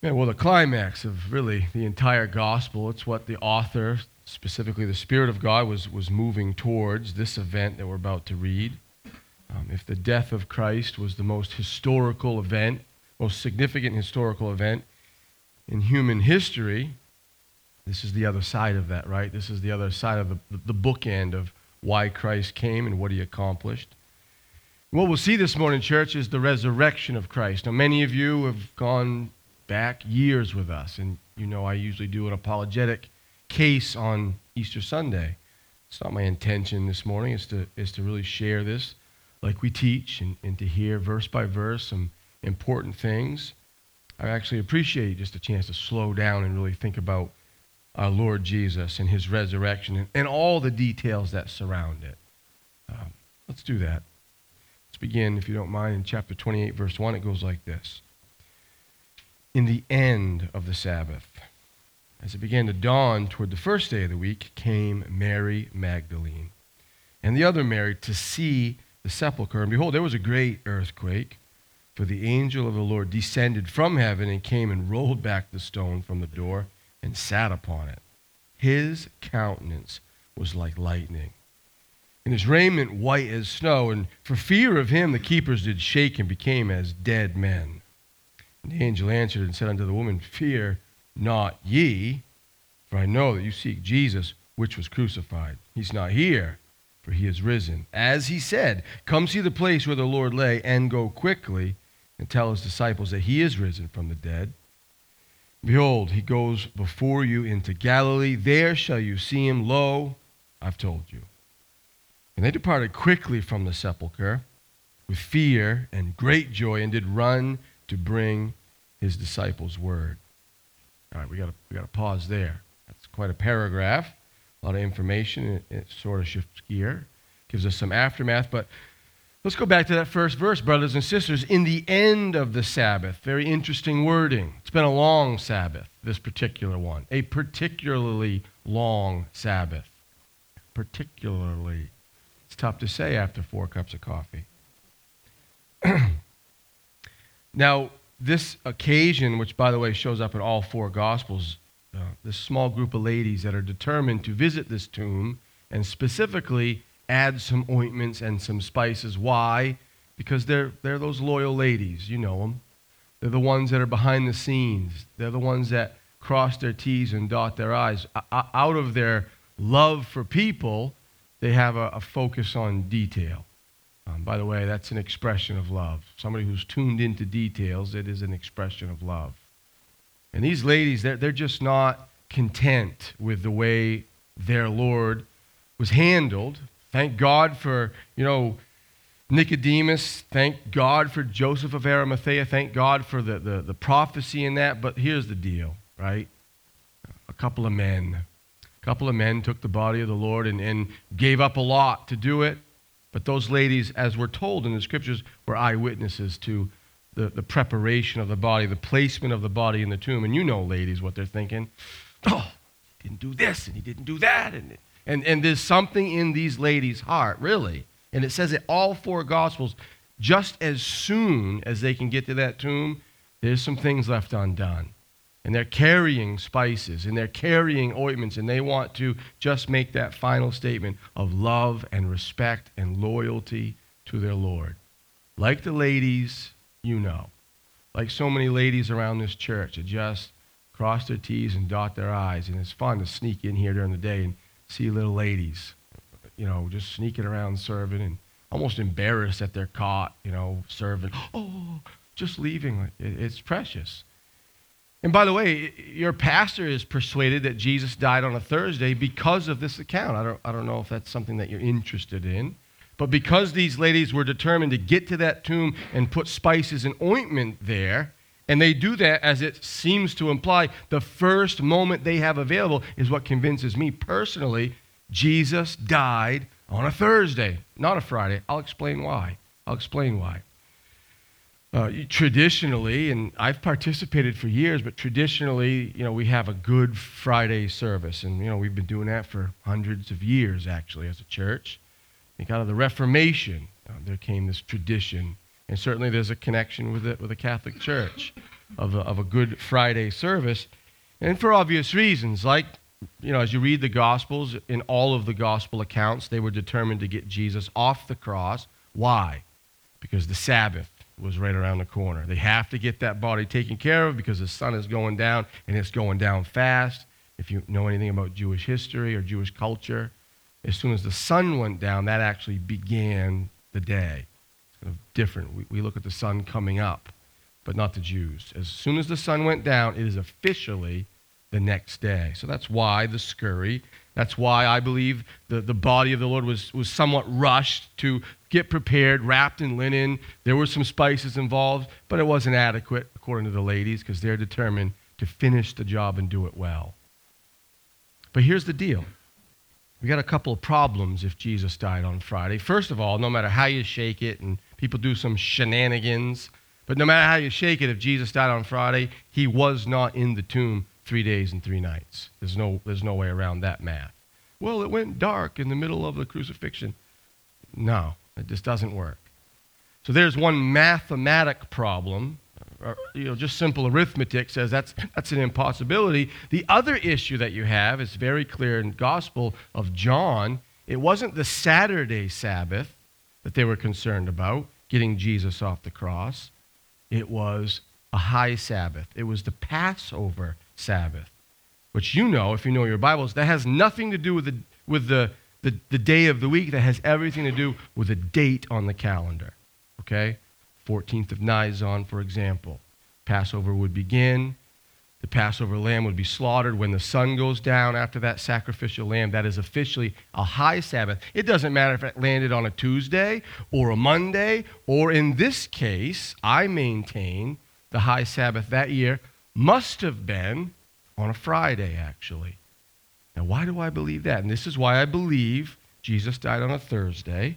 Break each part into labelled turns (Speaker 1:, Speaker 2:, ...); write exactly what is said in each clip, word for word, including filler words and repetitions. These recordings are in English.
Speaker 1: Yeah, well, the climax of really the entire gospel, it's what the author, specifically the Spirit of God, was, was moving towards, this event that we're about to read. Um, if the death of Christ was the most historical event, most significant historical event in human history, this is the other side of that, right? This is the other side of the, the bookend of why Christ came and what he accomplished. What we'll see this morning, church, is the resurrection of Christ. Now, many of you have gone back years with us, and you know I usually do an apologetic case on Easter Sunday. It's not my intention this morning is to is to really share this like we teach and, and to hear verse by verse some important things. I actually appreciate just a chance to slow down and really think about our Lord Jesus and his resurrection and, and all the details that surround it. Um, let's do that. Let's begin, if you don't mind, in chapter twenty-eight, verse one. It goes like this. In the end of the Sabbath, as it began to dawn toward the first day of the week, came Mary Magdalene and the other Mary to see the sepulchre. And behold, there was a great earthquake, for the angel of the Lord descended from heaven and came and rolled back the stone from the door and sat upon it. His countenance was like lightning, and his raiment white as snow. And for fear of him, the keepers did shake and became as dead men. And the angel answered and said unto the woman, Fear not ye, for I know that you seek Jesus, which was crucified. He's not here, for he is risen. As he said, come see the place where the Lord lay, and go quickly and tell his disciples that he is risen from the dead. Behold, he goes before you into Galilee. There shall you see him. Lo, I've told you. And they departed quickly from the sepulchre with fear and great joy, and did run to bring his disciples word. All right, we got we got to pause there. That's quite a paragraph, a lot of information. It, it sort of shifts gear, gives us some aftermath. But let's go back to that first verse, brothers and sisters. In the end of the Sabbath, very interesting wording. It's been a long Sabbath, this particular one, a particularly long Sabbath. Particularly, it's tough to say after four cups of coffee. Now, this occasion, which, by the way, shows up in all four Gospels, uh, this small group of ladies that are determined to visit this tomb and specifically add some ointments and some spices. Why? Because they're, they're those loyal ladies. You know them. They're the ones that are behind the scenes. They're the ones that cross their T's and dot their I's. O- out of their love for people, they have a, a focus on detail. Um, by the way, that's an expression of love. Somebody who's tuned into details, it is an expression of love. And these ladies, they're, they're just not content with the way their Lord was handled. Thank God for, you know, Nicodemus. Thank God for Joseph of Arimathea. Thank God for the, the, the prophecy in that. But here's the deal, right? A couple of men. A couple of men took the body of the Lord and, and gave up a lot to do it. But those ladies, as we're told in the scriptures, were eyewitnesses to the, the preparation of the body, the placement of the body in the tomb. And you know, ladies, what they're thinking. Oh, he didn't do this, and he didn't do that. And, and, and there's something in these ladies' heart, really. And it says it all four Gospels, just as soon as they can get to that tomb, there's some things left undone. And they're carrying spices, and they're carrying ointments, and they want to just make that final statement of love and respect and loyalty to their Lord. Like the ladies, you know. Like so many ladies around this church that just cross their T's and dot their I's, and it's fun to sneak in here during the day and see little ladies, you know, just sneaking around serving and almost embarrassed that they're caught, you know, serving. Oh, just leaving. It's precious. And by the way, your pastor is persuaded that Jesus died on a Thursday because of this account. I don't, I don't know if that's something that you're interested in. But because these ladies were determined to get to that tomb and put spices and ointment there, and they do that, as it seems to imply, the first moment they have available is what convinces me personally, Jesus died on a Thursday, not a Friday. I'll explain why. I'll explain why. Uh, traditionally, and I've participated for years, but traditionally, you know, we have a Good Friday service, and, you know, we've been doing that for hundreds of years, actually, as a church. I think out of the Reformation, uh, there came this tradition, and certainly there's a connection with it with the Catholic Church. of a, of a Good Friday service, and for obvious reasons. Like, you know, as you read the Gospels, in all of the Gospel accounts, they were determined to get Jesus off the cross. Why? Because the Sabbath was right around the corner. They have to get that body taken care of because the sun is going down, and it's going down fast. If you know anything about Jewish history or Jewish culture, as soon as the sun went down, that actually began the day. It's kind of different. We, we look at the sun coming up, but not the Jews. As soon as the sun went down, it is officially the next day. So that's why the scurry. That's why I believe the, the body of the Lord was, was somewhat rushed to get prepared, wrapped in linen. There were some spices involved, but it wasn't adequate, according to the ladies, because they're determined to finish the job and do it well. But here's the deal. We got a couple of problems if Jesus died on Friday. First of all, no matter how you shake it, and people do some shenanigans, but no matter how you shake it, if Jesus died on Friday, he was not in the tomb three days and three nights. There's no, there's no way around that math. Well, it went dark in the middle of the crucifixion. No, it just doesn't work. So there's one mathematic problem. Or, you know, just simple arithmetic says that's, that's an impossibility. The other issue that you have is very clear in the Gospel of John. It wasn't the Saturday Sabbath that they were concerned about, getting Jesus off the cross. It was a high Sabbath. It was the Passover Sabbath, which you know, if you know your Bibles, that has nothing to do with the with the, the, the day of the week. That has everything to do with a date on the calendar, okay? fourteenth of Nisan, for example. Passover would begin. The Passover lamb would be slaughtered when the sun goes down after that sacrificial lamb. That is officially a high Sabbath. It doesn't matter if it landed on a Tuesday or a Monday, or in this case, I maintain the high Sabbath that year must have been on a Friday, actually. Now, why do I believe that? And this is why I believe Jesus died on a Thursday.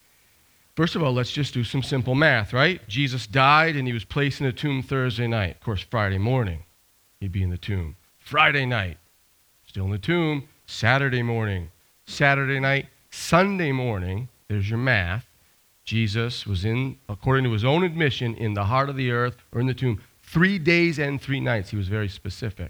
Speaker 1: First of all, let's just do some simple math, right? Jesus died and he was placed in the tomb Thursday night. Of course, Friday morning, he'd be in the tomb. Friday night, still in the tomb. Saturday morning, Saturday night, Sunday morning, there's your math. Jesus was in, according to his own admission, in the heart of the earth, or in the tomb, three days and three nights. He was very specific.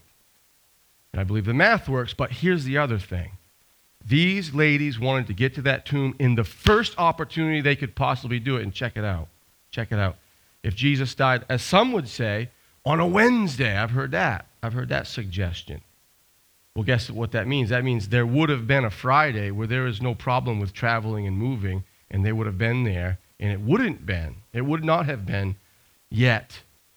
Speaker 1: And I believe the math works, but here's the other thing. These ladies wanted to get to that tomb in the first opportunity they could possibly do it, and check it out. Check it out. If Jesus died, as some would say, on a Wednesday, I've heard that. I've heard that suggestion. Well, guess what that means? That means there would have been a Friday where there is no problem with traveling and moving, and they would have been there, and it wouldn't been, it would not have been yet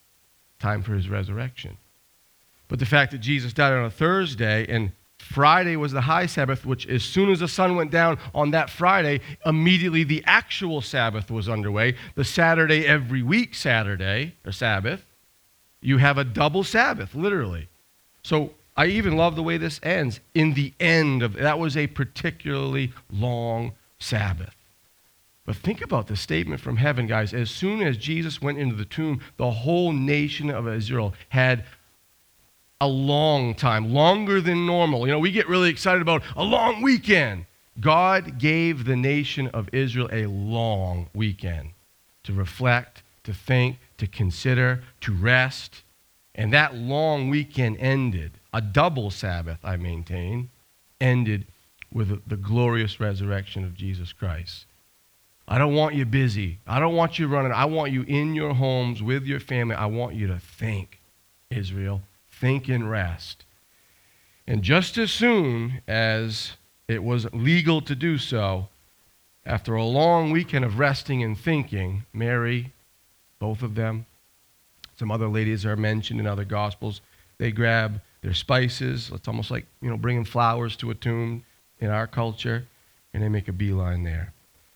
Speaker 1: time for his resurrection. But the fact that Jesus died on a Thursday and Friday was the high Sabbath, which as soon as the sun went down on that Friday, immediately the actual Sabbath was underway. The Saturday every week Saturday, or Sabbath, you have a double Sabbath, literally. So I even love the way this ends. In the end of, that was a particularly long Sabbath. But think about the statement from heaven, guys. As soon as Jesus went into the tomb, the whole nation of Israel had a long time, longer than normal. You know, we get really excited about a long weekend. God gave the nation of Israel a long weekend to reflect, to think, to consider, to rest. And that long weekend ended, a double Sabbath, I maintain, ended with the glorious resurrection of Jesus Christ. I don't want you busy. I don't want you running. I want you in your homes with your family. I want you to think, Israel. Think and rest. And just as soon as it was legal to do so, after a long weekend of resting and thinking, Mary, both of them, some other ladies are mentioned in other Gospels, they grab their spices. It's almost like, you know, bringing flowers to a tomb in our culture, and they make a beeline there.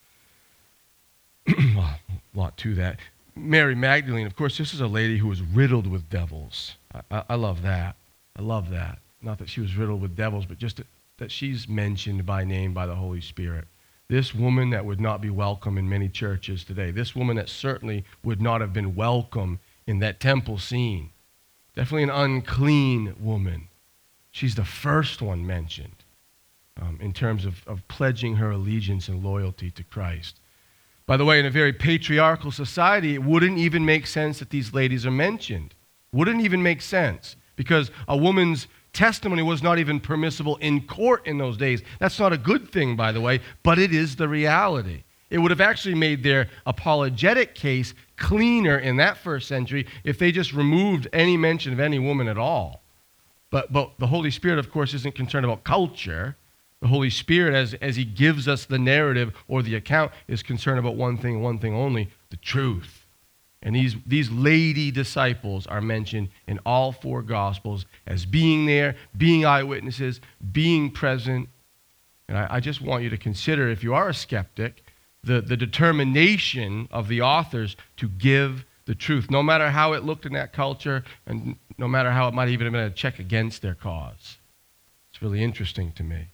Speaker 1: Well, a lot to that. Mary Magdalene, of course, this is a lady who was riddled with devils. I, I, I love that. I love that. Not that she was riddled with devils, but just that, that she's mentioned by name by the Holy Spirit. This woman that would not be welcome in many churches today. This woman that certainly would not have been welcome in that temple scene. Definitely an unclean woman. She's the first one mentioned um, in terms of, of pledging her allegiance and loyalty to Christ. By the way, in a very patriarchal society, it wouldn't even make sense that these ladies are mentioned. Wouldn't even make sense because a woman's testimony was not even permissible in court in those days. That's not a good thing, by the way, but it is the reality. It would have actually made their apologetic case cleaner in that first century if they just removed any mention of any woman at all. But, but the Holy Spirit, of course, isn't concerned about culture. The Holy Spirit, as, as he gives us the narrative or the account, is concerned about one thing, one thing only, the truth. And these, these lady disciples are mentioned in all four Gospels as being there, being eyewitnesses, being present. And I, I just want you to consider, if you are a skeptic, the, the determination of the authors to give the truth, no matter how it looked in that culture and no matter how it might even have been a check against their cause. It's really interesting to me.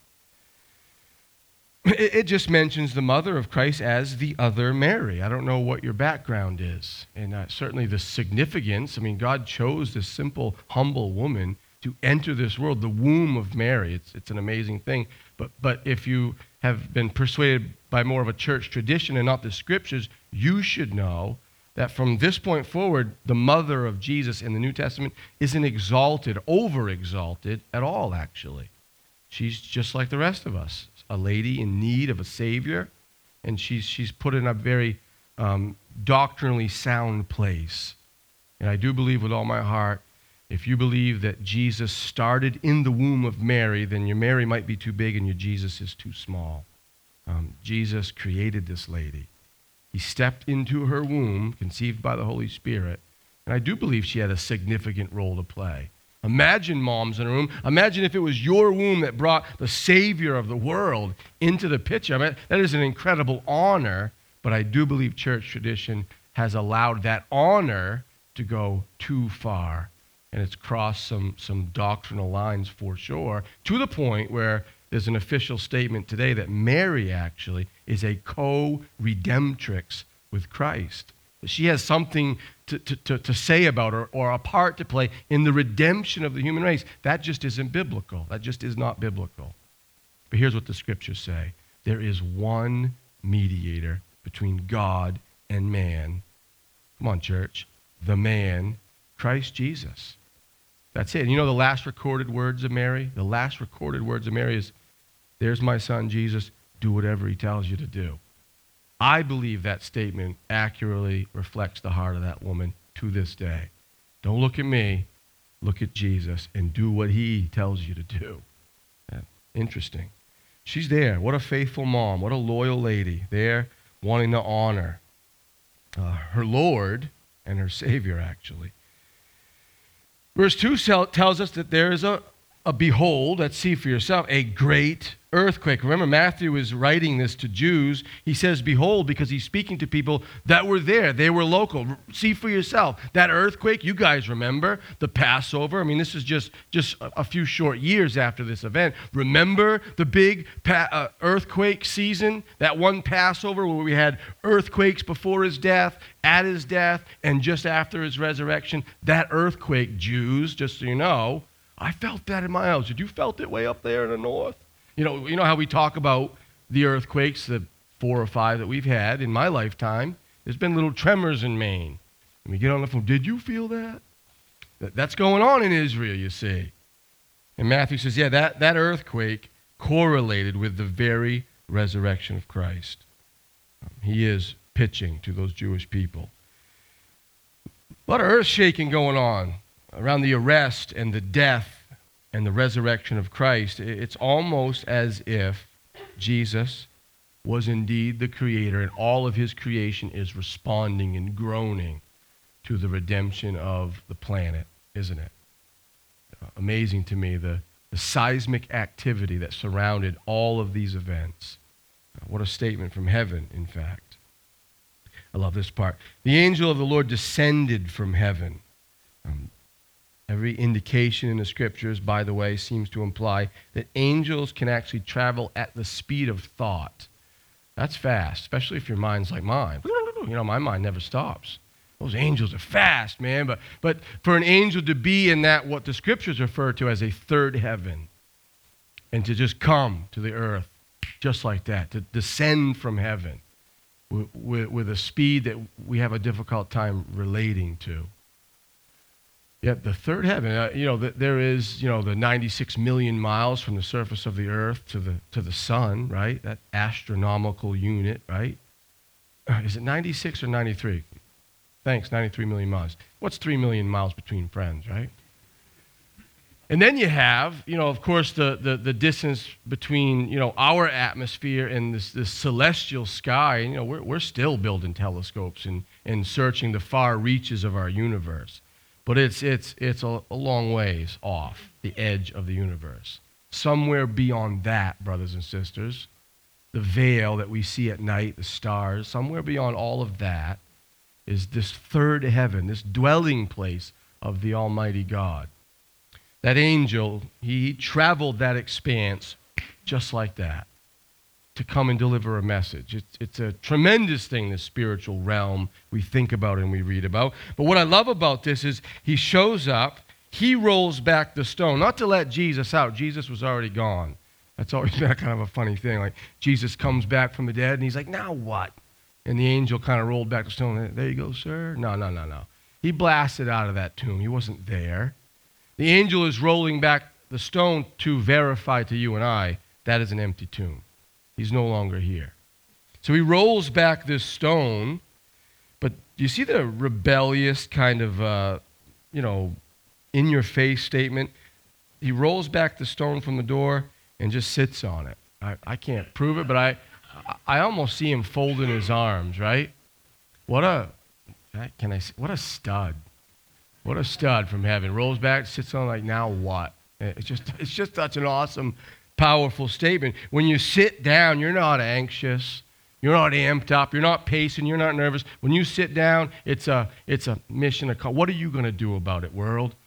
Speaker 1: It, it just mentions the mother of Christ as the other Mary. I don't know what your background is. And uh, certainly the significance, I mean, God chose this simple, humble woman to enter this world, the womb of Mary. It's, it's an amazing thing. But, but if you have been persuaded by more of a church tradition and not the scriptures, you should know that from this point forward, the mother of Jesus in the New Testament isn't exalted, over-exalted at all, actually. She's just like the rest of us, a lady in need of a Savior, and she's, she's put in a very um, doctrinally sound place. And I do believe with all my heart, if you believe that Jesus started in the womb of Mary, then your Mary might be too big and your Jesus is too small. Um, Jesus created this lady. He stepped into her womb, conceived by the Holy Spirit, and I do believe she had a significant role to play. Imagine moms in a room. Imagine if it was your womb that brought the Savior of the world into the picture. I mean, that is an incredible honor, but I do believe church tradition has allowed that honor to go too far. And it's crossed some, some doctrinal lines for sure, to the point where there's an official statement today that Mary actually is a co-redemptrix with Christ. That she has something to, to, to, to say about her or a part to play in the redemption of the human race. That just isn't biblical. That just is not biblical. But here's what the scriptures say. There is one mediator between God and man. Come on, church. The man, Christ Jesus. That's it. And you know the last recorded words of Mary? The last recorded words of Mary is, there's my son Jesus, do whatever he tells you to do. I believe that statement accurately reflects the heart of that woman to this day. Don't look at me, look at Jesus and do what he tells you to do. Yeah, interesting. She's there. What a faithful mom. What a loyal lady there wanting to honor uh, her Lord and her Savior, actually. Verse two tells us that there is a, a behold, let's see for yourself, a great earthquake. Remember, Matthew is writing this to Jews. He says, behold, because he's speaking to people that were there. They were local. See for yourself. That earthquake, you guys remember, the Passover. I mean, this is just, just a few short years after this event. Remember the big pa- uh, earthquake season? That one Passover where we had earthquakes before his death, at his death, and just after his resurrection. That earthquake, Jews, just so you know, I felt that in my house. Did you felt it way up there in the north? You know, you know how we talk about the earthquakes, the four or five that we've had in my lifetime. There's been little tremors in Maine. And we get on the phone, did you feel that? That's going on in Israel, you see. And Matthew says, yeah, that, that earthquake correlated with the very resurrection of Christ. Um, he is pitching to those Jewish people. A lot of earth shaking going on around the arrest and the death and the resurrection of Christ. It's almost as if Jesus was indeed the creator and all of his creation is responding and groaning to the redemption of the planet, isn't it? Uh, amazing to me, the, the seismic activity that surrounded all of these events. Uh, what a statement from heaven, in fact. I love this part. The angel of the Lord descended from heaven. Um, Every indication in the scriptures, by the way, seems to imply that angels can actually travel at the speed of thought. That's fast, especially if your mind's like mine. You know, my mind never stops. Those angels are fast, man. But, but for an angel to be in that, what the scriptures refer to as a third heaven, and to just come to the earth just like that, to descend from heaven with, with, with a speed that we have a difficult time relating to. Yeah, the third heaven. Uh, you know, the, there is, you know, the ninety-six million miles from the surface of the earth to the to the sun, right? That astronomical unit, right? Uh, is it ninety-six or ninety-three? Thanks, ninety-three million miles. What's three million miles between friends, right? And then you have, you know, of course, the, the, the distance between, you know, our atmosphere and this, this celestial sky. And, you know, we're, we're still building telescopes and, and searching the far reaches of our universe. But it's, it's, it's a, a long ways off the edge of the universe. Somewhere beyond that, brothers and sisters, the veil that we see at night, the stars, somewhere beyond all of that is this third heaven, this dwelling place of the Almighty God. That angel, he traveled that expanse just like that to come and deliver a message. It's, it's a tremendous thing, this spiritual realm we think about and we read about. But what I love about this is he shows up, he rolls back the stone, not to let Jesus out. Jesus was already gone. That's always been kind of a funny thing. Like Jesus comes back from the dead and he's like, now what? And the angel kind of rolled back the stone. There you go, sir. No, no, no, no. He blasted out of that tomb. He wasn't there. The angel is rolling back the stone to verify to you and I that is an empty tomb. He's no longer here. So he rolls back this stone, but do you see the rebellious kind of, uh, you know, in-your-face statement? He rolls back the stone from the door and just sits on it. I, I can't prove it, but I, I almost see him folding his arms, right? What a, can I say, what a stud. What a stud from heaven. Rolls back, sits on like, now what? It's just, it's just such an awesome, powerful statement. When you sit down, you're not anxious. You're not amped up. You're not pacing. You're not nervous. When you sit down, it's a, it's a mission. A, what are you going to do about it, world?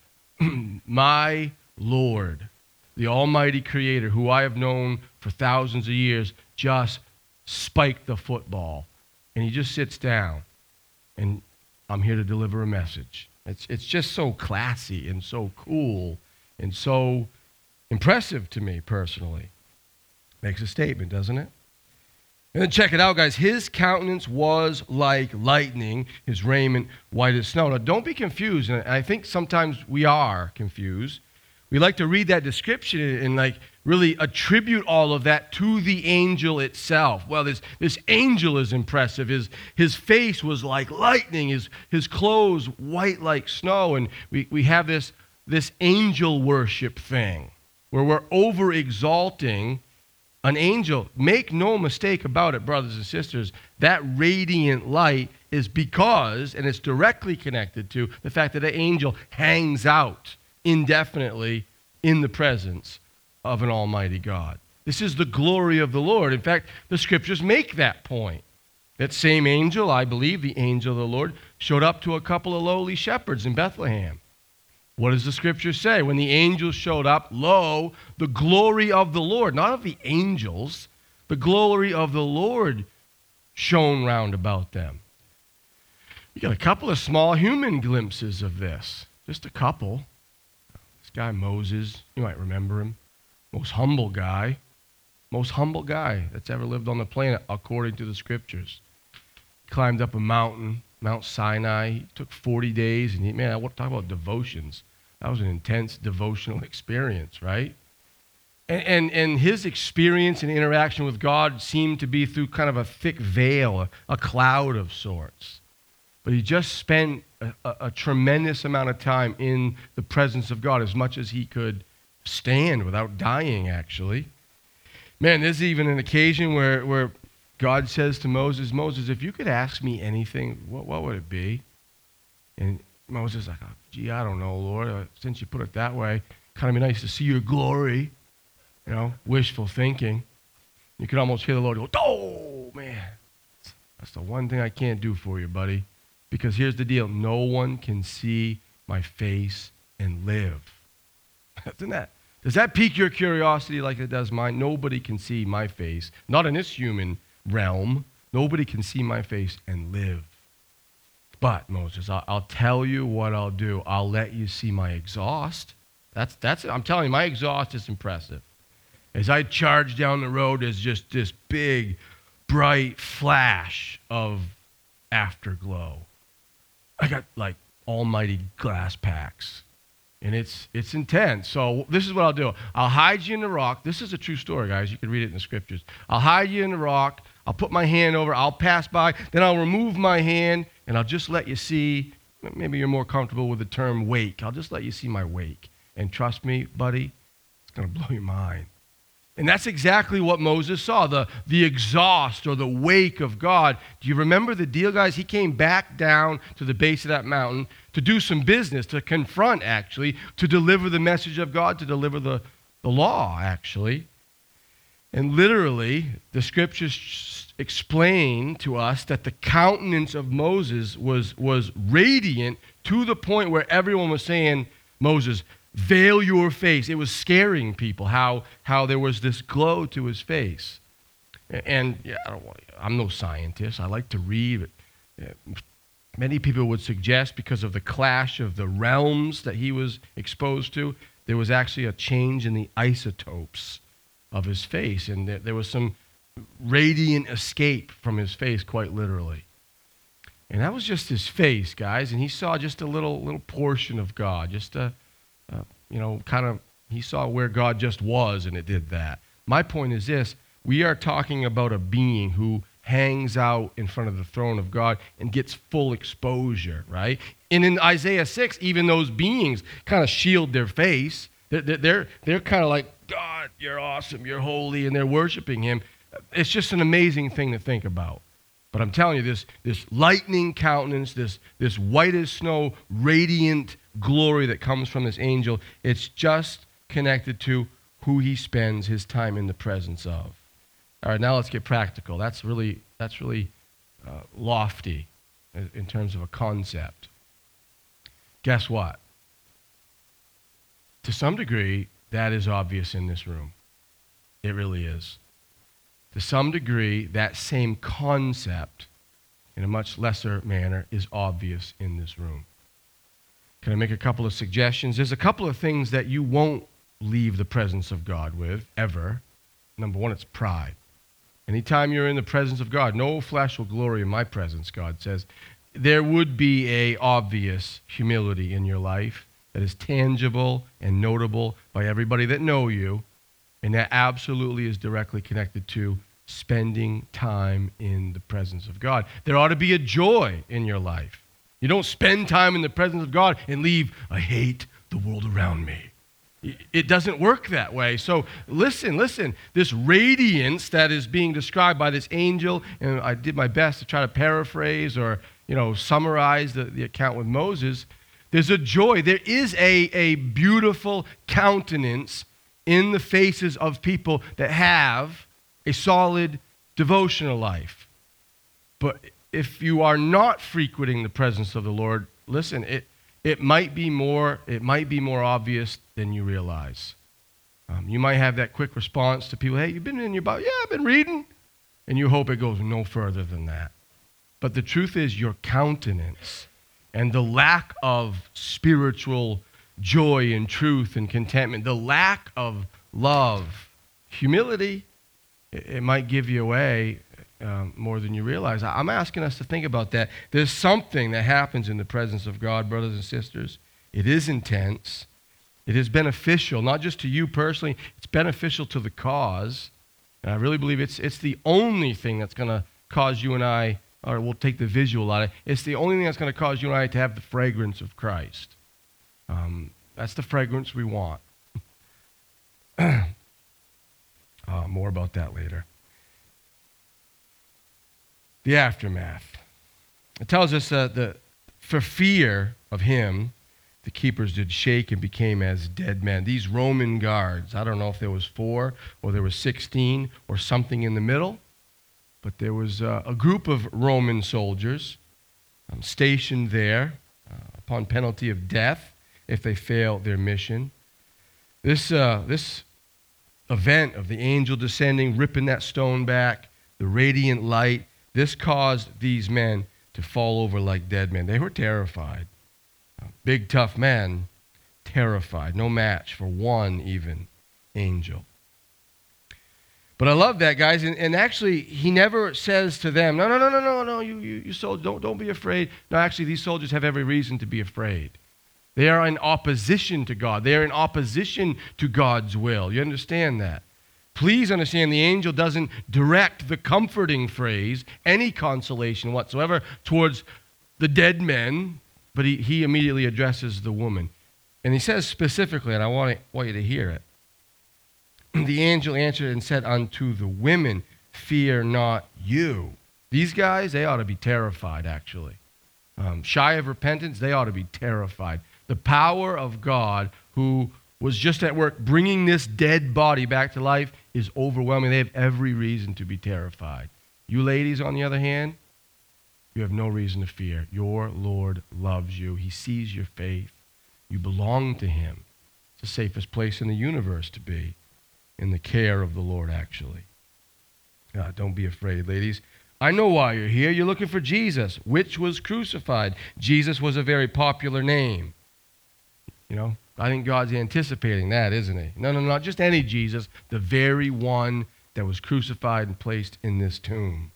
Speaker 1: My Lord, the Almighty Creator, who I have known for thousands of years, just spiked the football. And he just sits down. And I'm here to deliver a message. It's, it's just so classy and so cool and so impressive to me personally. Makes a statement, doesn't it? And then check it out, guys. His countenance was like lightning, his raiment white as snow. Now, don't be confused. And I think sometimes we are confused. We like to read that description and, and like really attribute all of that to the angel itself. Well, this, this angel is impressive. His, his face was like lightning, his, his clothes white like snow. And we, we have this, this angel worship thing where we're over-exalting an angel. Make no mistake about it, brothers and sisters, that radiant light is because, and it's directly connected to, the fact that an angel hangs out indefinitely in the presence of an almighty God. This is the glory of the Lord. In fact, the scriptures make that point. That same angel, I believe, the angel of the Lord, showed up to a couple of lowly shepherds in Bethlehem. What does the scripture say? When the angels showed up, lo, the glory of the Lord, not of the angels, the glory of the Lord shone round about them. You got a couple of small human glimpses of this. Just a couple. This guy Moses, you might remember him. Most humble guy. Most humble guy that's ever lived on the planet, according to the scriptures. He climbed up a mountain, Mount Sinai. He took forty days, and he, man, I want to talk about devotions. That was an intense devotional experience, right? And, and, and his experience and interaction with God seemed to be through kind of a thick veil, a, a cloud of sorts. But he just spent a, a, a tremendous amount of time in the presence of God, as much as he could stand without dying, actually. Man, there's even an occasion where, where God says to Moses, Moses, if you could ask me anything, what, what would it be? And Moses is like, oh, gee, I don't know, Lord. Uh, since you put it that way, kind of be nice to see your glory. You know, wishful thinking. You can almost hear the Lord go, oh, man. That's the one thing I can't do for you, buddy. Because here's the deal. No one can see my face and live. Doesn't that, does that pique your curiosity like it does mine? Nobody can see my face. Not in this human realm. Nobody can see my face and live. But, Moses, I'll, I'll tell you what I'll do. I'll let you see my exhaust. That's, that's it. I'm telling you, my exhaust is impressive. As I charge down the road, there's just this big, bright flash of afterglow. I got, like, almighty glass packs And it's it's intense. So this is what I'll do. I'll hide you in the rock. This is a true story, guys. You can read it in the scriptures. I'll hide you in the rock. I'll put my hand over. I'll pass by. Then I'll remove my hand, and I'll just let you see. Maybe you're more comfortable with the term wake. I'll just let you see my wake. And trust me, buddy, it's going to blow your mind. And that's exactly what Moses saw, the, the exhaust or the wake of God. Do you remember the deal, guys? He came back down to the base of that mountain to do some business, to confront, actually, to deliver the message of God, to deliver the, the law, actually. And literally, the scriptures explain to us that the countenance of Moses was, was radiant to the point where everyone was saying, Moses, veil your face. It was scaring people how, how there was this glow to his face. And yeah, I don't want, I'm no scientist. I like to read. But, yeah, many people would suggest because of the clash of the realms that he was exposed to, there was actually a change in the isotopes of his face. And there, there was some radiant escape from his face, quite literally. And that was just his face, guys. And he saw just a little little portion of God, just a Uh, you know, kind of, he saw where God just was, and it did that. My point is this: we are talking about a being who hangs out in front of the throne of God and gets full exposure, right? And in Isaiah six, even those beings kind of shield their face. They're, they're, they're kind of like, God, you're awesome, you're holy, and they're worshiping him. It's just an amazing thing to think about. But I'm telling you, this, this lightning countenance, this, this white as snow, radiant glory that comes from this angel, it's just connected to who he spends his time in the presence of. All right, now let's get practical. That's really, that's really uh, lofty in terms of a concept. Guess what? To some degree, that is obvious in this room. It really is. To some degree, that same concept, in a much lesser manner, is obvious in this room. Can I make a couple of suggestions? There's a couple of things that you won't leave the presence of God with, ever. Number one, it's pride. Anytime you're in the presence of God, no flesh will glory in my presence, God says. There would be a obvious humility in your life that is tangible and notable by everybody that know you, and that absolutely is directly connected to spending time in the presence of God. There ought to be a joy in your life. You don't spend time in the presence of God and leave, I hate the world around me. It doesn't work that way. So listen, listen. This radiance that is being described by this angel, and I did my best to try to paraphrase or, you know, summarize the, the account with Moses. There's a joy. There is a, a beautiful countenance in the faces of people that have a solid devotional life. But if you are not frequenting the presence of the Lord, listen, it it might be more it might be more obvious than you realize. Um, you might have that quick response to people, hey, you've been in your Bible? Yeah, I've been reading. And you hope it goes no further than that. But the truth is your countenance and the lack of spiritual joy and truth and contentment, the lack of love, humility, it, it might give you away um, more than you realize. I'm asking us to think about that. There's something that happens in the presence of God, brothers and sisters. It is intense. It is beneficial, not just to you personally. It's beneficial to the cause. And I really believe it's it's the only thing that's going to cause you and I, or we'll take the visual out of it, it's the only thing that's going to cause you and I to have the fragrance of Christ. Um, that's the fragrance we want. uh, more about that later. The aftermath. It tells us uh, that for fear of him, the keepers did shake and became as dead men. These Roman guards, I don't know if there was four or there was sixteen or something in the middle, but there was uh, a group of Roman soldiers um, stationed there uh, upon penalty of death if they fail their mission. This, uh, this event of the angel descending, ripping that stone back, the radiant light, this caused these men to fall over like dead men. They were terrified. Big, tough men, terrified. No match for one even angel. But I love that, guys. And, and actually, he never says to them, no, no, no, no, no, no, you, you, you soldiers, don't, don't be afraid. No, actually, these soldiers have every reason to be afraid. They are in opposition to God. They are in opposition to God's will. You understand that? Please understand the angel doesn't direct the comforting phrase, any consolation whatsoever, towards the dead men, but he, he immediately addresses the woman. And he says specifically, and I want, to, want you to hear it. The angel answered and said unto the women, fear not you. These guys, they ought to be terrified, actually. Um, shy of repentance, they ought to be terrified. The power of God, who was just at work bringing this dead body back to life, is overwhelming. They have every reason to be terrified. You ladies, on the other hand, you have no reason to fear. Your Lord loves you. He sees your faith. You belong to him. It's the safest place in the universe to be, in the care of the Lord, actually. Uh, don't be afraid, ladies. I know why you're here. You're looking for Jesus, which was crucified. Jesus was a very popular name. You know, I think God's anticipating that, isn't he? No, no, not just any Jesus, the very one that was crucified and placed in this tomb.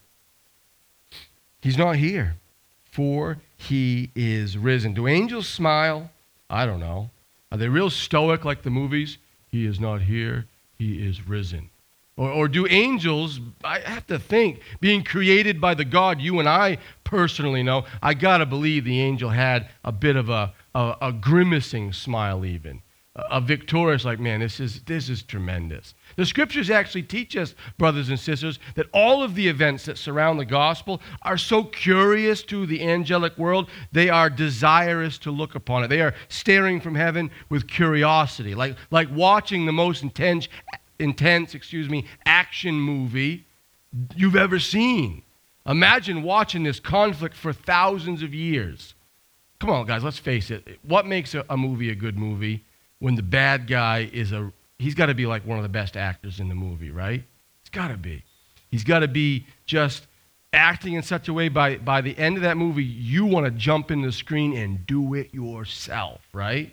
Speaker 1: He's not here, for he is risen. Do angels smile? I don't know. Are they real stoic like the movies? He is not here, he is risen. Or, or do angels, I have to think, being created by the God you and I personally know, I got to believe the angel had a bit of a, a, a grimacing smile even. A, a victorious, like, man, this is, this is tremendous. The scriptures actually teach us, brothers and sisters, that all of the events that surround the gospel are so curious to the angelic world, they are desirous to look upon it. They are staring from heaven with curiosity, like, like watching the most intense intense, excuse me, action movie you've ever seen. Imagine watching this conflict for thousands of years. Come on, guys, let's face it. What makes a, a movie a good movie? When the bad guy is a, he's got to be like one of the best actors in the movie, right? It's got to be. He's got to be just acting in such a way by, by the end of that movie, you want to jump in the screen and do it yourself, right?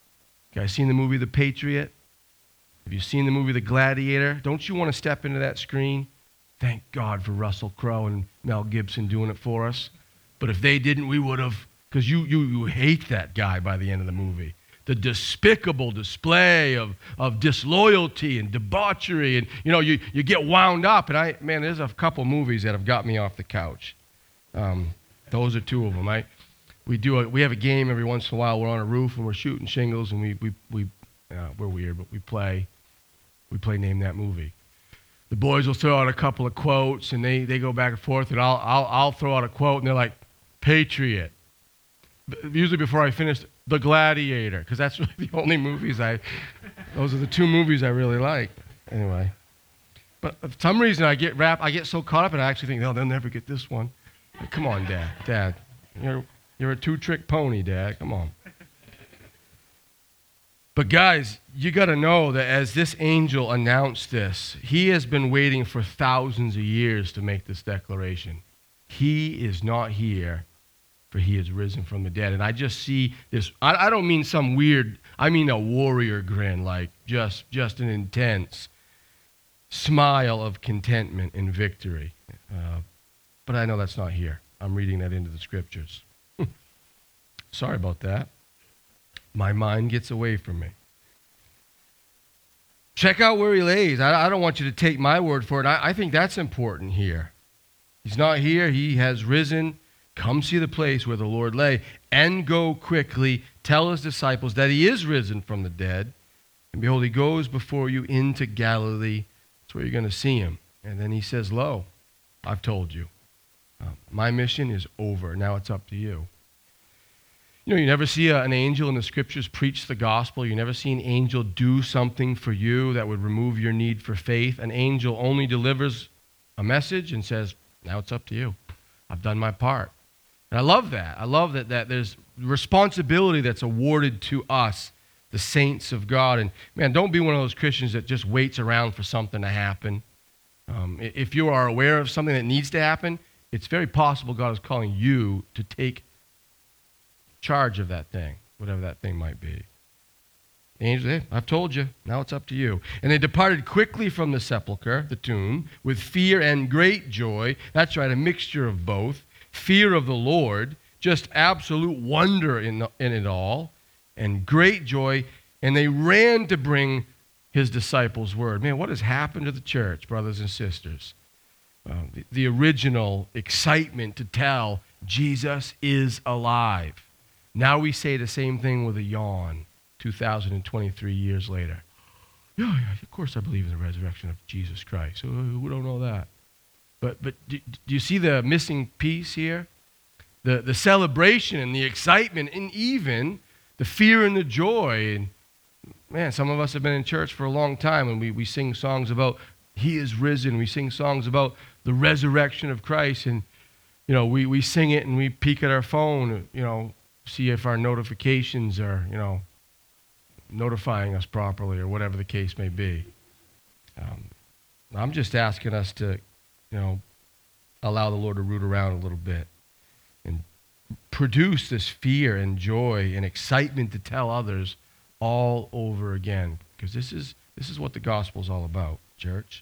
Speaker 1: You guys seen the movie The Patriot? Have you seen the movie The Gladiator? Don't you want to step into that screen? Thank God for Russell Crowe and Mel Gibson doing it for us. But if they didn't, we would have, because you, you, you hate that guy by the end of the movie. The despicable display of, of disloyalty and debauchery. And, you know, you, you get wound up. And, I man, there's a couple movies that have got me off the couch. Um, those are two of them. I, we, do a, we have a game every once in a while. We're on a roof and we're shooting shingles. And we, we, we uh, we're weird, but we play. We play Name That Movie. The boys will throw out a couple of quotes, and they, they go back and forth, and I'll, I'll, I'll throw out a quote, and they're like, Patriot. Usually before I finish, The Gladiator, because that's really the only movies I, those are the two movies I really like. Anyway. But for some reason, I get wrapped, I get so caught up, and I actually think, no, they'll never get this one. Like, come on, Dad. Dad, you're, you're a two-trick pony, Dad. Come on. But guys, you got to know that as this angel announced this, he has been waiting for thousands of years to make this declaration. He is not here, for he is risen from the dead. And I just see this, I, I don't mean some weird, I mean a warrior grin, like just, just an intense smile of contentment and victory. Uh, but I know that's not here. I'm reading that into the scriptures. Sorry about that. My mind gets away from me. Check out where he lays. I, I don't want you to take my word for it. I, I think that's important here. He's not here. He has risen. Come see the place where the Lord lay, and go quickly. Tell his disciples that he is risen from the dead. And behold, he goes before you into Galilee. That's where you're going to see him. And then he says, lo, I've told you. Uh, my mission is over. Now it's up to you. You know, you never see a, an angel in the scriptures preach the gospel. You never see an angel do something for you that would remove your need for faith. An angel only delivers a message and says, now it's up to you. I've done my part. And I love that. I love that, that there's responsibility that's awarded to us, the saints of God. And man, don't be one of those Christians that just waits around for something to happen. Um, if you are aware of something that needs to happen, it's very possible God is calling you to take charge of that thing, whatever that thing might be. The angel said, hey, I've told you, now it's up to you. And they departed quickly from the sepulchre, the tomb, with fear and great joy. That's right, a mixture of both. Fear of the Lord, just absolute wonder in, in it all, and great joy, and they ran to bring his disciples word. Man, what has happened to the church, brothers and sisters? Uh, the, the original excitement to tell Jesus is alive. Now we say the same thing with a yawn, two thousand twenty-three years later. Yeah, yeah, of course I believe in the resurrection of Jesus Christ. Who don't know that? But but do, do you see the missing piece here? The the celebration and the excitement and even the fear and the joy. And man, some of us have been in church for a long time and we, we sing songs about he is risen. We sing songs about the resurrection of Christ. And, you know, we, we sing it and we peek at our phone, you know, see if our notifications are, you know, notifying us properly or whatever the case may be. Um, I'm just asking us to, you know, allow the Lord to root around a little bit and produce this fear and joy and excitement to tell others all over again, because this is this is what the gospel is all about, church.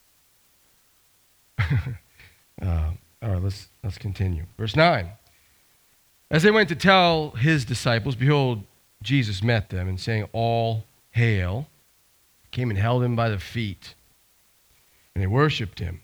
Speaker 1: uh, all right, let's let's continue. Verse nine. As they went to tell his disciples, behold, Jesus met them, and saying, "All hail," came and held him by the feet, and they worshipped him.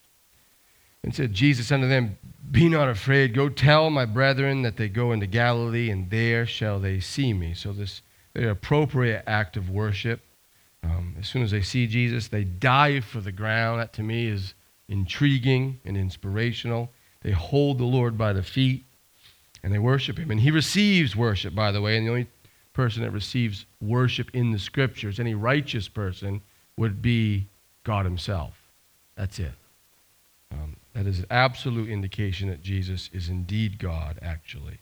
Speaker 1: And said Jesus unto them, "Be not afraid. Go tell my brethren that they go into Galilee, and there shall they see me." So this very appropriate act of worship. Um, as soon as they see Jesus, they dive for the ground. That to me is intriguing and inspirational. They hold the Lord by the feet, and they worship him. And he receives worship, by the way, and the only person that receives worship in the Scriptures, any righteous person, would be God himself. That's it. Um, that is an absolute indication that Jesus is indeed God, actually.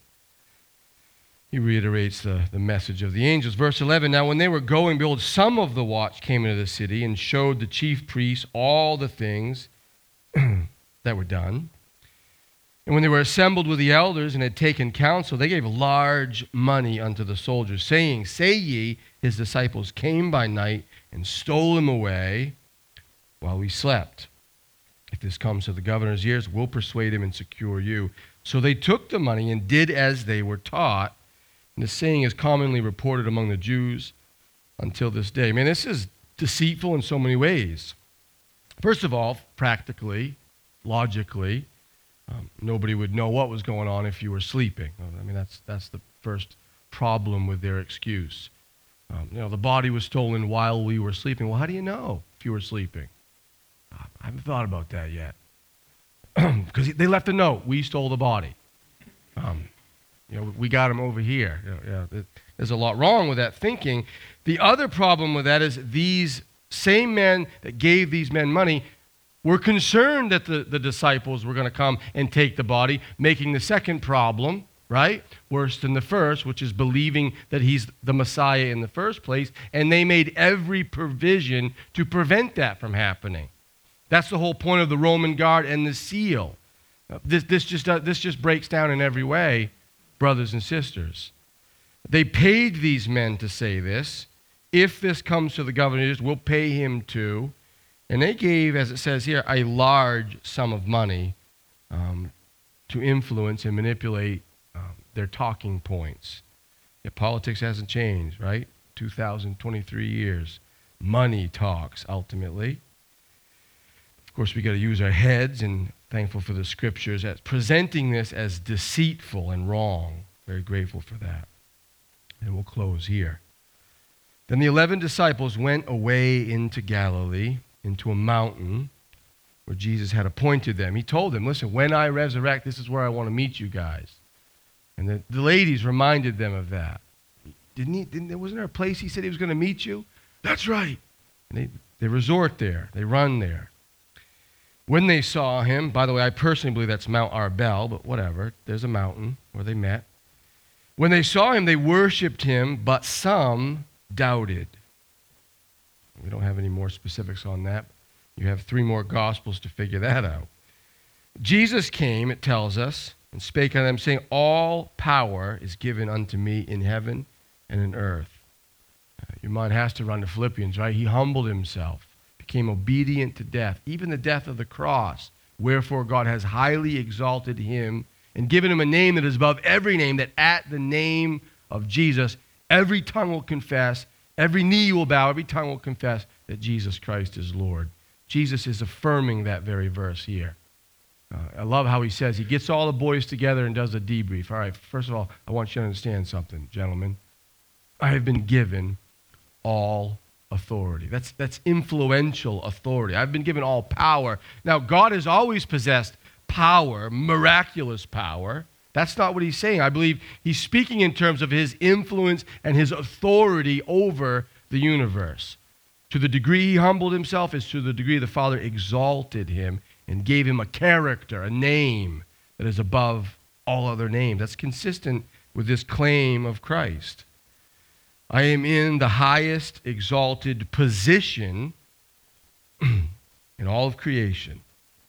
Speaker 1: He reiterates the, the message of the angels. Verse eleven, now when they were going, behold, some of the watch came into the city and showed the chief priests all the things that were done. And when they were assembled with the elders and had taken counsel, they gave large money unto the soldiers, saying, Say ye, his disciples came by night and stole him away while we slept. If this comes to the governor's ears, we'll persuade him and secure you. So they took the money and did as they were taught. And the saying is commonly reported among the Jews until this day. Man, this is deceitful in so many ways. First of all, practically, logically, um, nobody would know what was going on if you were sleeping. I mean, that's that's the first problem with their excuse. Um, you know, the body was stolen while we were sleeping. Well, how do you know if you were sleeping? I haven't thought about that yet. Because they left a note. We stole the body. Um, you know, we got him over here. You know, yeah, there's a lot wrong with that thinking. The other problem with that is these same men that gave these men money were concerned that the, the disciples were going to come and take the body, making the second problem, right, worse than the first, which is believing that he's the Messiah in the first place. And they made every provision to prevent that from happening. That's the whole point of the Roman guard and the seal. This, this, just, uh, this just breaks down in every way, brothers and sisters. They paid these men to say this. If this comes to the governors, we'll pay him too. And they gave, as it says here, a large sum of money um, to influence and manipulate um, their talking points. Yet politics hasn't changed, right? two thousand twenty-three years. Money talks, ultimately. Of course, we got to use our heads, and thankful for the Scriptures as presenting this as deceitful and wrong. Very grateful for that. And we'll close here. Then the eleven disciples went away into Galilee, into a mountain where Jesus had appointed them. He told them, listen, when I resurrect, this is where I want to meet you guys. And the, the ladies reminded them of that. Didn't he? Didn't, wasn't there a place he said he was going to meet you? That's right. And they, they resort there. They run there. When they saw him, by the way, I personally believe that's Mount Arbel, but whatever. There's a mountain where they met. When they saw him, they worshiped him, but some doubted. We don't have any more specifics on that. You have three more Gospels to figure that out. Jesus came, it tells us, and spake unto them, saying, All power is given unto me in heaven and in earth. Uh, your mind has to run to Philippians, right? He humbled himself, became obedient to death, even the death of the cross. Wherefore God has highly exalted him and given him a name that is above every name, that at the name of Jesus every tongue will confess, every knee will bow, every tongue will confess that Jesus Christ is Lord. Jesus is affirming that very verse here. Uh, I love how he says, he gets all the boys together and does a debrief. All right, first of all, I want you to understand something, gentlemen. I have been given all authority. That's, that's influential authority. I've been given all power. Now, God has always possessed power, miraculous power. That's not what he's saying. I believe he's speaking in terms of his influence and his authority over the universe. To the degree he humbled himself is to the degree the Father exalted him and gave him a character, a name that is above all other names. That's consistent with this claim of Christ. I am in the highest exalted position in all of creation.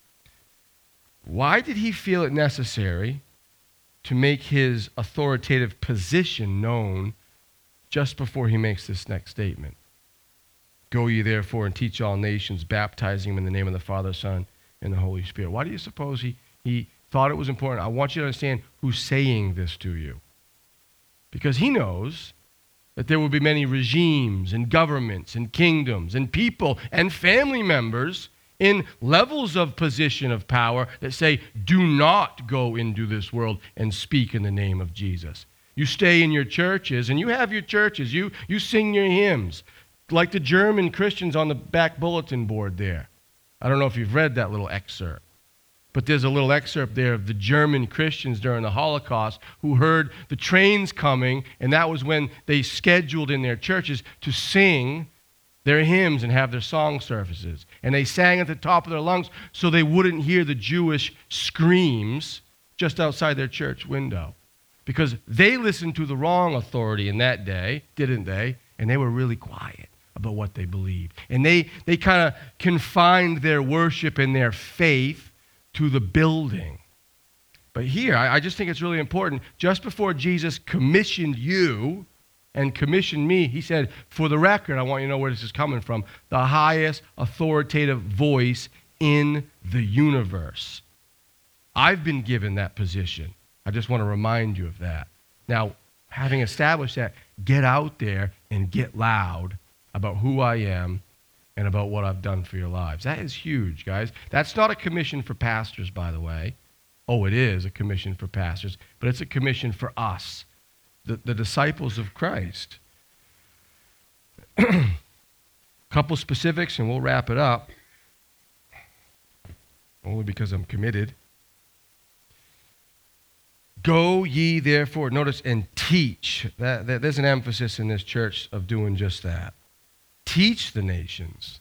Speaker 1: Why did he feel it necessary to make his authoritative position known just before he makes this next statement? Go ye therefore and teach all nations, baptizing them in the name of the Father, Son, and the Holy Spirit. Why do you suppose he, he thought it was important? I want you to understand who's saying this to you. Because he knows that there will be many regimes and governments and kingdoms and people and family members in levels of position of power that say, do not go into this world and speak in the name of Jesus. You stay in your churches, and you have your churches. You, you sing your hymns, like the German Christians on the back bulletin board there. I don't know if you've read that little excerpt, but there's a little excerpt there of the German Christians during the Holocaust who heard the trains coming, and that was when they scheduled in their churches to sing their hymns and have their song services. And they sang at the top of their lungs so they wouldn't hear the Jewish screams just outside their church window. Because they listened to the wrong authority in that day, didn't they? And they were really quiet about what they believed. And they, they kind of confined their worship and their faith to the building. But here, I, I just think it's really important. Just before Jesus commissioned you and commissioned me, he said, for the record, I want you to know where this is coming from, the highest authoritative voice in the universe. I've been given that position. I just want to remind you of that. Now, having established that, get out there and get loud about who I am and about what I've done for your lives. That is huge, guys. That's not a commission for pastors, by the way. Oh, it is a commission for pastors, but it's a commission for us, the, the disciples of Christ. A couple specifics, and we'll wrap it up, only because I'm committed. Go ye therefore, notice, and teach. That, that, there's an emphasis in this church of doing just that. Teach the nations.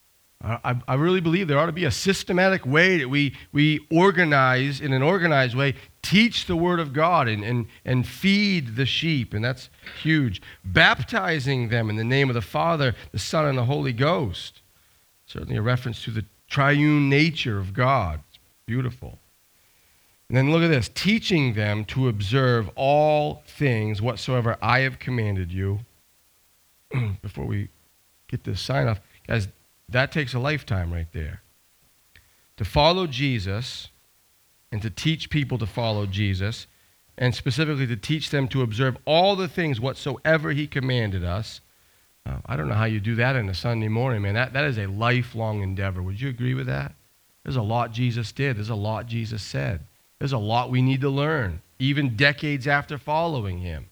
Speaker 1: I, I really believe there ought to be a systematic way that we, we organize, in an organized way, teach the Word of God and, and, and feed the sheep, and that's huge. Baptizing them in the name of the Father, the Son, and the Holy Ghost. Certainly a reference to the triune nature of God. It's beautiful. And then look at this, teaching them to observe all things whatsoever I have commanded you. Before we get this sign off, guys, that takes a lifetime right there. To follow Jesus and to teach people to follow Jesus, and specifically to teach them to observe all the things whatsoever he commanded us. Uh, I don't know how you do that in a Sunday morning, man. That, that is a lifelong endeavor. Would you agree with that? There's a lot Jesus did. There's a lot Jesus said. There's a lot we need to learn, even decades after following him.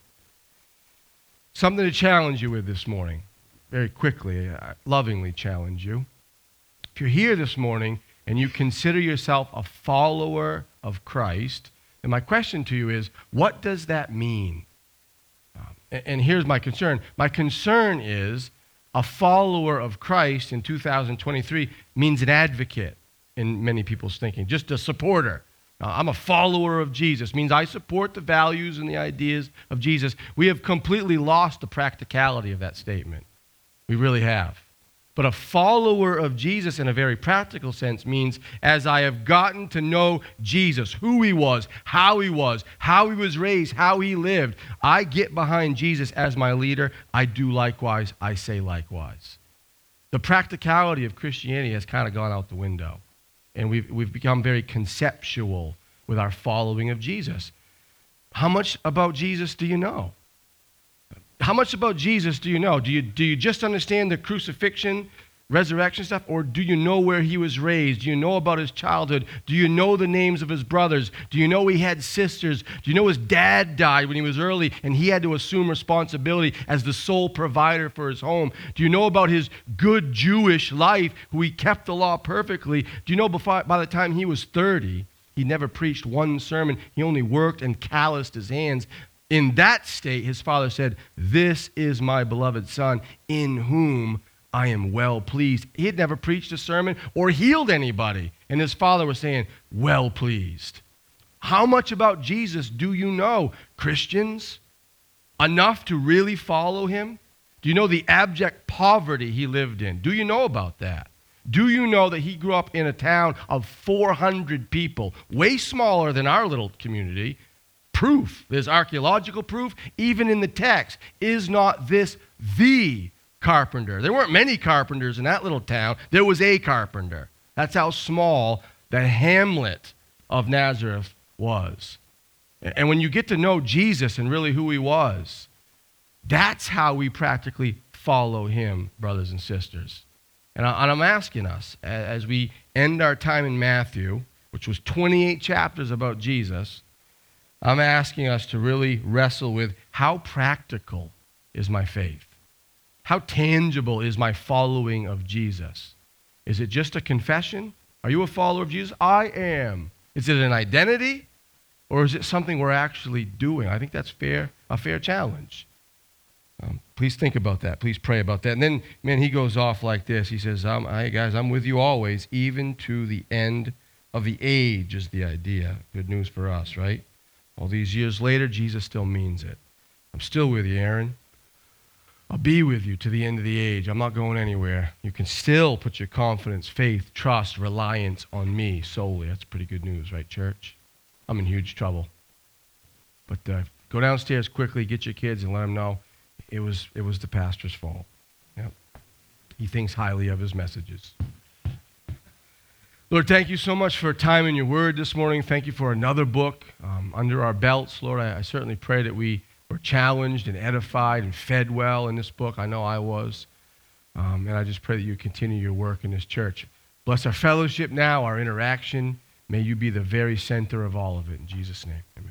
Speaker 1: Something to challenge you with this morning, very quickly, I lovingly challenge you. If you're here this morning and you consider yourself a follower of Christ, then my question to you is, what does that mean? Um, and, and here's my concern. My concern is a follower of Christ in two thousand twenty-three means an advocate in many people's thinking, just a supporter. Uh, I'm a follower of Jesus. Means I support the values and the ideas of Jesus. We have completely lost the practicality of that statement. We really have. But a follower of Jesus in a very practical sense means as I have gotten to know Jesus, who he was, how he was, how he was raised, how he lived, I get behind Jesus as my leader. I do likewise. I say likewise. The practicality of Christianity has kind of gone out the window. And we've, we've become very conceptual with our following of Jesus. How much about Jesus do you know? How much about Jesus do you know? Do you, do you just understand the crucifixion, resurrection stuff, or do you know where he was raised? Do you know about his childhood? Do you know the names of his brothers? Do you know he had sisters? Do you know his dad died when he was early and he had to assume responsibility as the sole provider for his home? Do you know about his good Jewish life, who he kept the law perfectly? Do you know before, by the time he was thirty, he never preached one sermon. He only worked and calloused his hands. In that state, his father said, "This is my beloved son, in whom I am well pleased." He had never preached a sermon or healed anybody. And his father was saying, well pleased. How much about Jesus do you know, Christians? Enough to really follow him? Do you know the abject poverty he lived in? Do you know about that? Do you know that he grew up in a town of four hundred people, way smaller than our little community? Proof, there's archaeological proof, even in the text. Is not this the carpenter? There weren't many carpenters in that little town. There was a carpenter. That's how small the hamlet of Nazareth was. And when you get to know Jesus and really who he was, that's how we practically follow him, brothers and sisters. And I'm asking us, as we end our time in Matthew, which was twenty-eight chapters about Jesus, I'm asking us to really wrestle with, how practical is my faith? How tangible is my following of Jesus? Is it just a confession? Are you a follower of Jesus? I am. Is it an identity? Or is it something we're actually doing? I think that's fair, a fair challenge. Um, please think about that. Please pray about that. And then, man, he goes off like this. He says, um, hey, guys, I'm with you always, even to the end of the age is the idea. Good news for us, right? All these years later, Jesus still means it. I'm still with you, Aaron. I'll be with you to the end of the age. I'm not going anywhere. You can still put your confidence, faith, trust, reliance on me solely. That's pretty good news, right, church? I'm in huge trouble. But uh, go downstairs quickly, get your kids, and let them know it was, it was the pastor's fault. Yep. He thinks highly of his messages. Lord, thank you so much for time in your word this morning. Thank you for another book um, under our belts. Lord, I, I certainly pray that we were challenged and edified and fed well in this book. I know I was. Um, and I just pray that you continue your work in this church. Bless our fellowship now, our interaction. May you be the very center of all of it. In Jesus' name, amen.